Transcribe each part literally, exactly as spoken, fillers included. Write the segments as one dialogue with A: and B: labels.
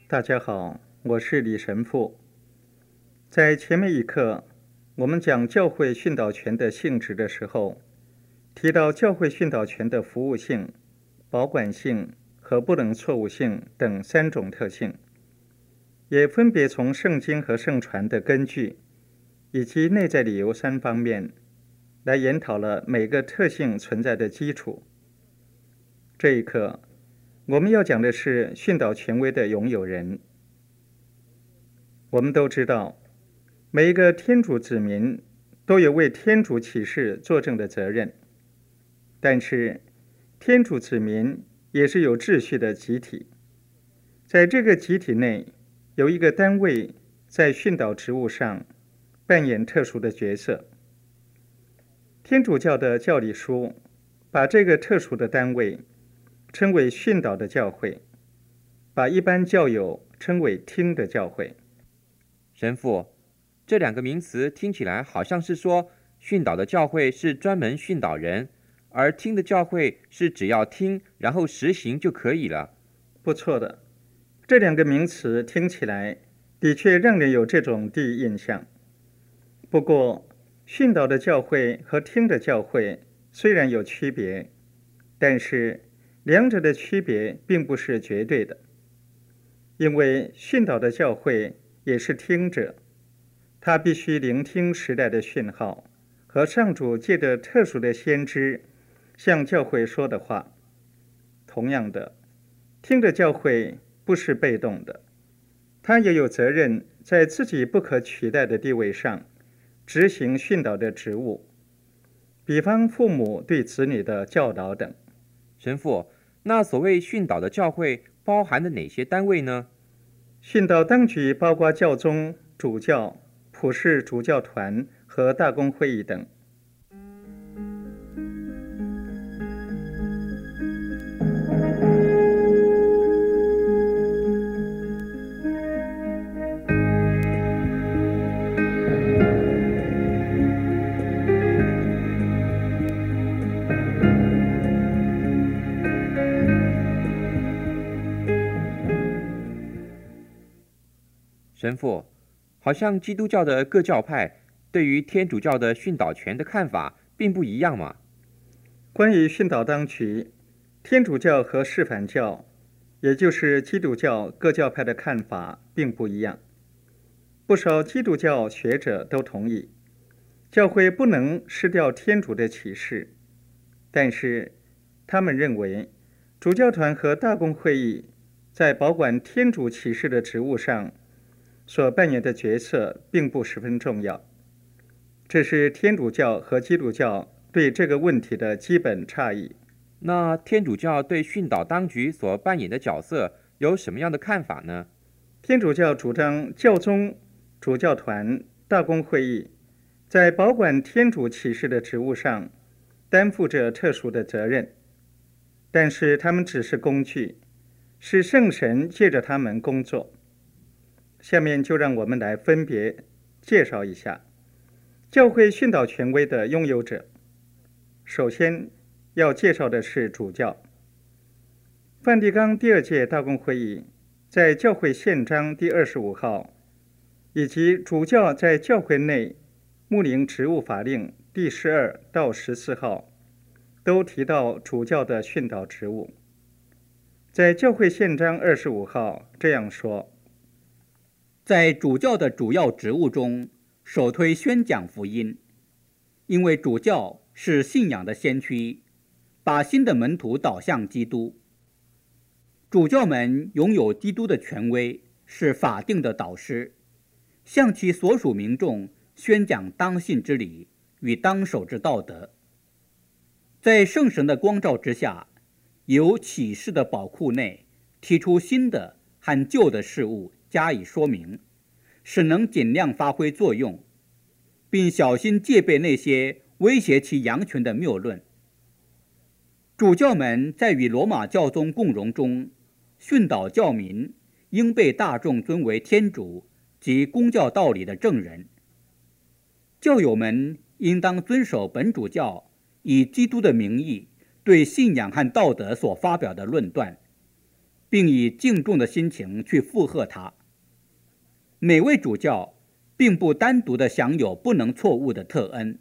A: 大家好，我是李神父。在前面一课，我们讲教会训导权的性质的时候，提到教会训导权的服务性、保管性和不能错误性等三种特性，也分别从圣经和圣传的根据以及内在理由三方面来研讨了每个特性存在的基础。这一课我们要讲的是训导权威的拥有人。我们都知道，每一个天主子民都有为天主启示作证的责任，但是天主子民也是有秩序的集体，在这个集体内有一个单位在训导职务上扮演特殊的角色。天主教的教理书把这个特殊的单位称为训导的教会，把一般教友称为听的教会。
B: 神父，这两个名词听起来好像是说训导的教会是专门训导人，而听的教会是只要听然后实行就可以了。
A: 不错的，这两个名词听起来的确让人有这种第一印象。不过训导的教会和听的教会虽然有区别，但是两者的区别并不是绝对的，因为训导的教会也是听者，他必须聆听时代的讯号和上主借着特殊的先知向教会说的话。同样的，听的教会不是被动的，他也有责任在自己不可取代的地位上执行训导的职务，比方父母对子女的教导等。
B: 神父，那所谓训导的教会包含的哪些单位呢？
A: 训导当局包括教宗、主教、普世主教团和大公会议等。
B: 神父，好像基督教的各教派对于天主教的训导权的看法并不一样嘛。
A: 关于训导当局，天主教和示范教，也就是基督教各教派的看法并不一样。不少基督教学者都同意，教会不能失掉天主的启示，但是他们认为主教团和大公会议在保管天主启示的职务上所扮演的角色并不十分重要。这是天主教和基督教对这个问题的基本差异。
B: 那天主教对训导当局所扮演的角色有什么样的看法呢？
A: 天主教主张教宗、主教团、大公会议在保管天主启示的职务上担负着特殊的责任，但是他们只是工具，是圣神借着他们工作。下面就让我们来分别介绍一下教会训导权威的拥有者。首先要介绍的是主教。梵蒂冈第二届大公会议在教会宪章第二十五号以及主教在教会内牧灵职务法令第十二到十四号都提到主教的训导职务。在教会宪章二十五号这样说：
C: 在主教的主要职务中，首推宣讲福音，因为主教是信仰的先驱，把新的门徒导向基督。主教们拥有基督的权威，是法定的导师，向其所属民众宣讲当信之理与当守之道德。在圣神的光照之下，由启示的宝库内提出新的和旧的事物加以说明，使能尽量发挥作用，并小心戒备那些威胁其阳权的谬论。主教们在与罗马教宗共荣中训导教民，应被大众尊为天主及公教道理的证人。教友们应当遵守本主教以基督的名义对信仰和道德所发表的论断， 并以敬重的心情去附和他。每位主教并不单独地享有不能错误的特恩。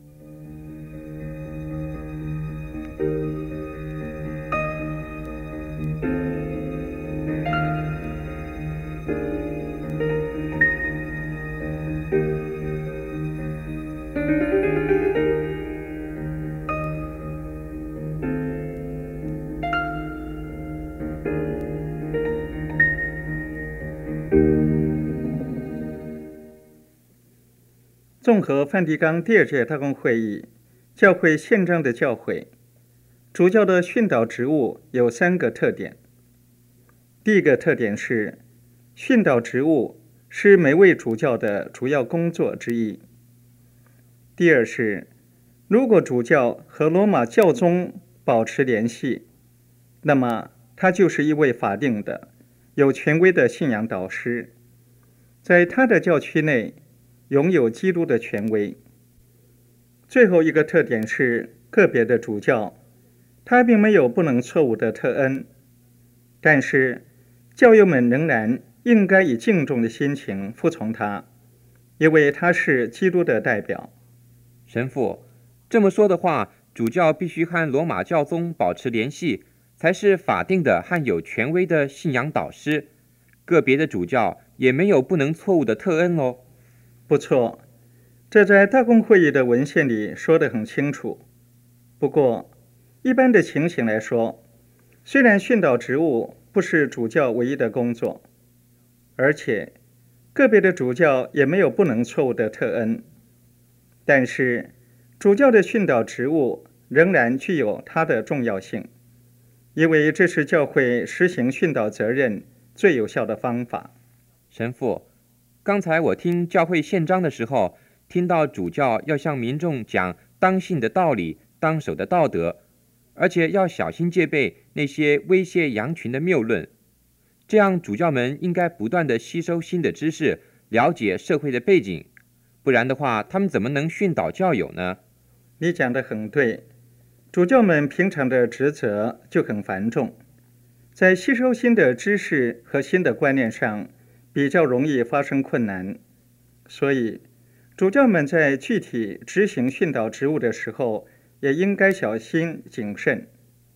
A: 综合梵蒂冈第二届大公会议教会宪章的教诲，主教的训导职务有三个特点。第一个特点是，训导职务是每位主教的主要工作之一。第二是，如果主教和罗马教宗保持联系，那么他就是一位法定的、有权威的信仰导师，在他的教区内拥有基督的权威。最后一个特点是，个别的主教他并没有不能错误的特恩，但是教友们仍然应该以敬重的心情服从他，因为他是基督的代表。
B: 神父，这么说的话，主教必须和罗马教宗保持联系，才是法定的和有权威的信仰导师。个别的主教也没有不能错误的特恩哦。
A: 不错，这在大公会议的文献里说得很清楚。不过，一般的情形来说，虽然训导职务不是主教唯一的工作，而且个别的主教也没有不能错误的特恩，但是主教的训导职务仍然具有它的重要性，因为这是教会实行训导责任最有效的方法。
B: 神父，刚才我听教会宪章的时候，听到主教要向民众讲当信的道理、当守的道德，而且要小心戒备那些威胁羊群的谬论。这样主教们应该不断地吸收新的知识，了解社会的背景，不然的话，他们怎么能训导教友呢？
A: 你讲得很对，主教们平常的职责就很繁重，在吸收新的知识和新的观念上比较容易发生困难，所以主教们在具体执行训导职务的时候，也应该小心谨慎。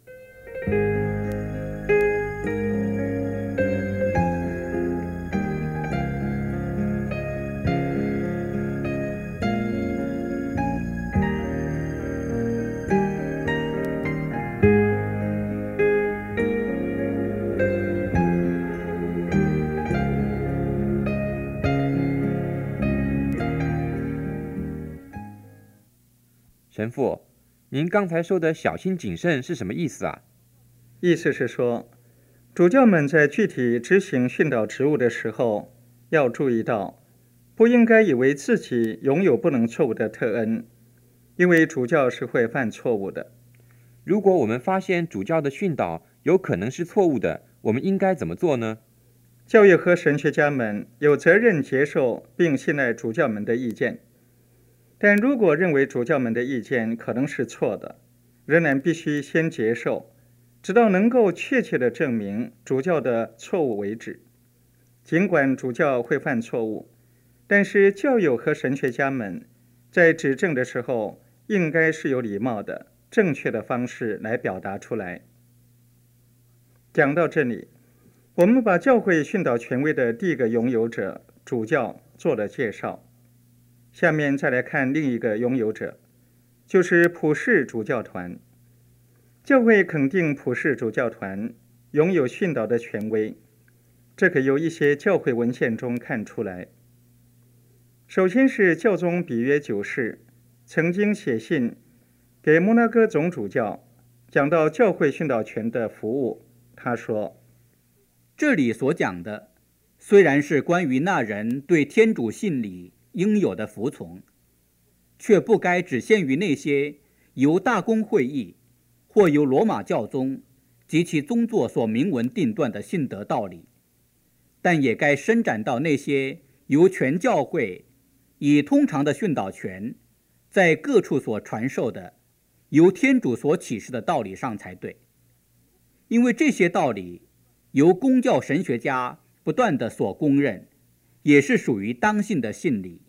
B: 神父，您刚才说的小心谨慎是什么意思啊？
A: 意思是说，主教们在具体执行训导职务的时候，要注意到，不应该以为自己拥有不能错误的特恩，因为主教是会犯错误的。
B: 如果我们发现主教的训导有可能是错误的，我们应该怎么做呢？
A: 教友和神学家们有责任接受并信赖主教们的意见，但如果认为主教们的意见可能是错的，仍然必须先接受，直到能够确切地证明主教的错误为止。尽管主教会犯错误，但是教友和神学家们在指正的时候，应该是有礼貌的、正确的方式来表达出来。讲到这里，我们把教会训导权威的第一个拥有者主教做了介绍。下面再来看另一个拥有者，就是普世主教团。教会肯定普世主教团拥有训导的权威，这可由一些教会文献中看出来。首先是教宗比约九世曾经写信给摩纳哥总主教，讲到教会训导权的服务。他说，
C: 这里所讲的虽然是关于那人对天主信理应有的服从，却不该只限于那些由大公会议或由罗马教宗及其宗座所明文定断的信德道理，但也该伸展到那些由全教会以通常的训导权在各处所传授的由天主所启示的道理上才对。因为这些道理由公教神学家不断的所公认，也是属于当信的信理。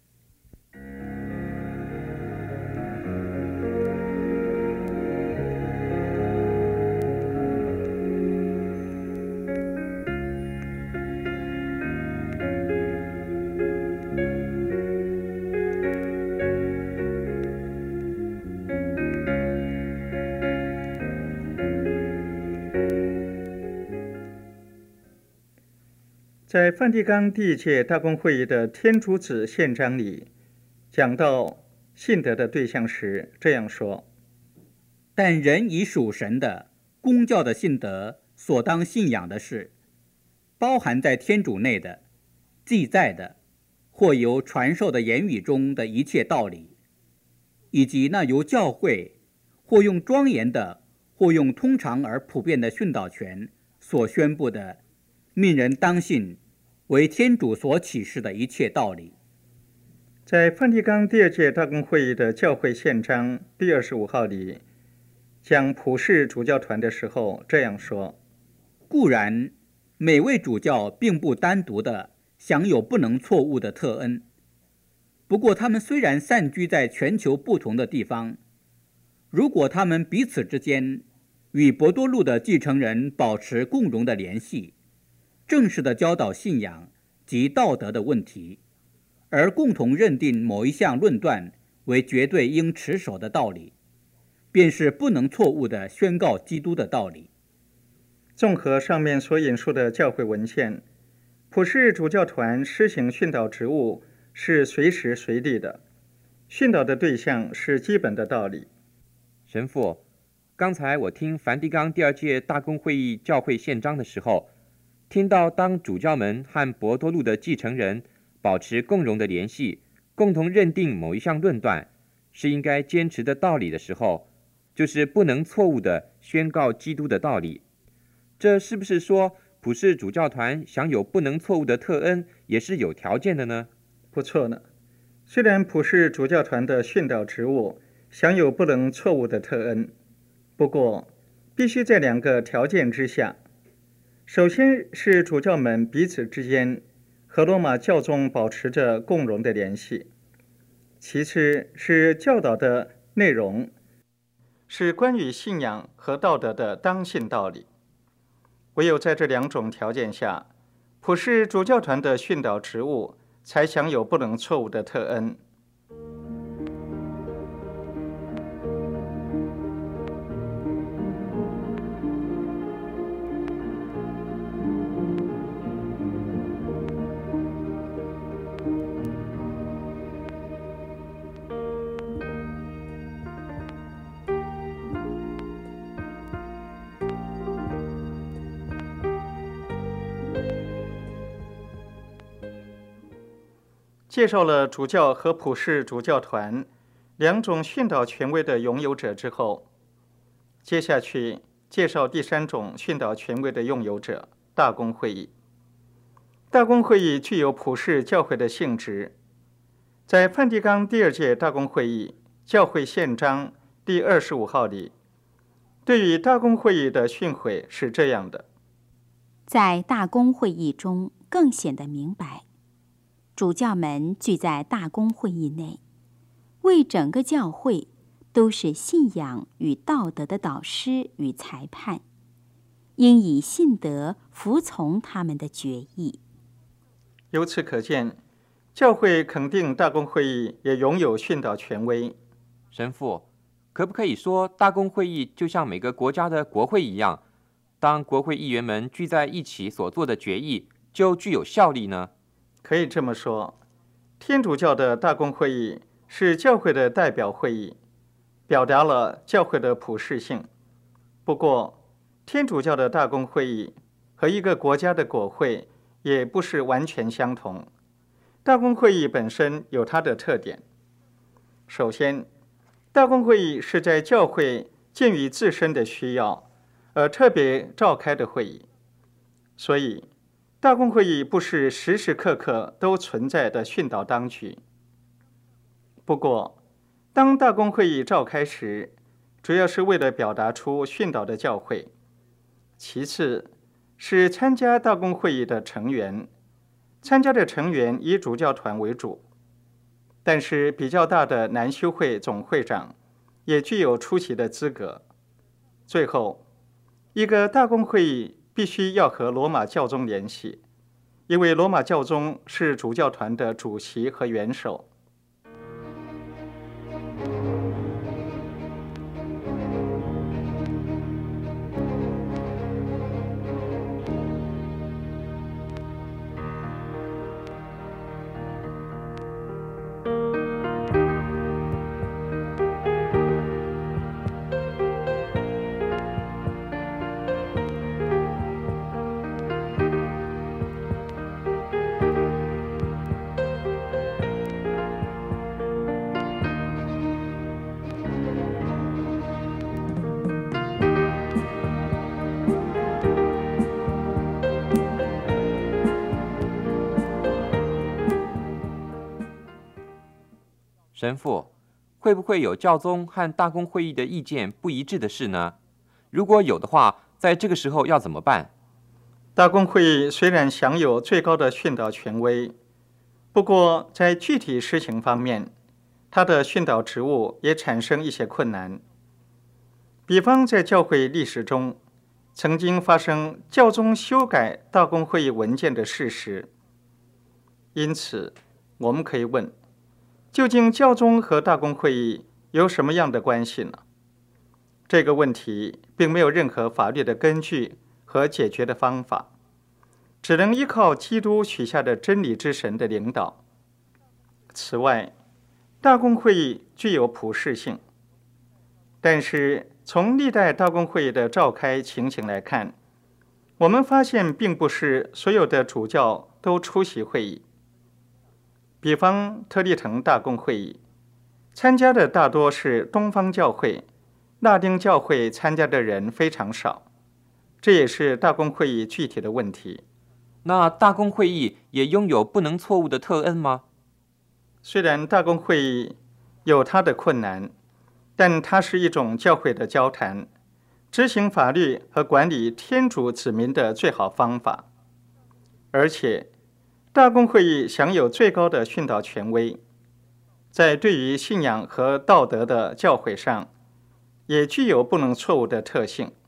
A: 在梵蒂冈第一届大公会议的天主子宪章里，讲到信德的对象时这样说：
C: 但人以属神的公教的信德所当信仰的是，包含在天主内的、记载的或由传授的言语中的一切道理，以及那由教会或用庄严的或用通常而普遍的训导权所宣布的，命人当信为天主所启示的一切道理。
A: 在梵蒂冈第二届大公会议的教会宪章第二十五号里，讲普世主教团的时候这样说：
C: 固然每位主教并不单独的享有不能错误的特恩，不过他们虽然散居在全球不同的地方，如果他们彼此之间与博多禄的继承人保持共荣的联系，正式的教导信仰及道德的问题，而共同认定某一项论断为绝对应持守的道理，便是不能错误地宣告基督的道理。
A: 综合上面所引述的教会文献，普世主教团施行训导职务是随时随地的，训导的对象是基本的道理。
B: 神父，刚才我听梵蒂冈第二届大公会议教会宪章的时候，听到当主教们和博多禄的继承人保持共荣的联系，共同认定某一项论断是应该坚持的道理的时候，就是不能错误地宣告基督的道理。这是不是说普世主教团享有不能错误的特恩也是有条件的呢？
A: 不错呢。虽然普世主教团的训导职务享有不能错误的特恩，不过必须在两个条件之下。首先是主教们彼此之间和罗马教宗保持着共荣的联系，其次是教导的内容是关于信仰和道德的当信道理。唯有在这两种条件下，普世主教团的训导职务才享有不能错误的特恩。介绍了主教和普世主教团两种训导权威的拥有者之后，接下去介绍第三种训导权威的拥有者——大公会议。大公会议具有普世教会的性质。在梵蒂冈第二届大公会议教会宪章第二十五号里，对于大公会议的训诲是这样的：
D: 在大公会议中更显得明白，主教们聚在大公会议内，为整个教会都是信仰与道德的导师与裁判，应以信德服从他们的决议。
A: 由此可见，教会肯定大公会议也拥有训导权威。
B: 神父，可不可以说大公会议就像每个国家的国会一样，当国会议员们聚在一起所做的决议就具有效力呢？
A: 可以这么说，天主教的大公会议是教会的代表会议，表达了教会的普世性。不过，天主教的大公会议和一个国家的国会也不是完全相同。大公会议本身有它的特点。首先，大公会议是在教会鉴于自身的需要而特别召开的会议，所以大公会议不是时时刻刻都存在的训导当局。不过，当大公会议召开时，主要是为了表达出训导的教诲；其次， 是参加大公会议的成员，参加的成员以主教团为主，但是比较大的男修会总会长也具有出席的资格。最后，一个大公会议必须要和罗马教宗联系，因为罗马教宗是主教团的主席和元首。
B: 神父，会不会有教宗和大公会议的意见不一致的事呢？如果有的话，在这个时候要怎么办？
A: 大公会议虽然享有最高的训导权威，不过在具体实行方面，他的训导职务也产生一些困难。比方在教会历史中，曾经发生教宗修改大公会议文件的事实。因此，我们可以问，究竟教宗和大公会议有什么样的关系呢？这个问题并没有任何法律的根据和解决的方法，只能依靠基督许下的真理之神的领导。此外，大公会议具有普世性，但是从历代大公会议的召开情形来看，我们发现并不是所有的主教都出席会议。比方特利滕大公会议，参加的大多是东方教会，拉丁教会参加的人非常少，这也是大公会议具体的问题。
B: 那大公会议也拥有不能错误的特恩吗？
A: 虽然大公会议有它的困难，但它是一种教会的交谈，执行法律和管理天主子民的最好方法。而且大公会议享有最高的训导权威，在对于信仰和道德的教诲上，也具有不能错误的特性。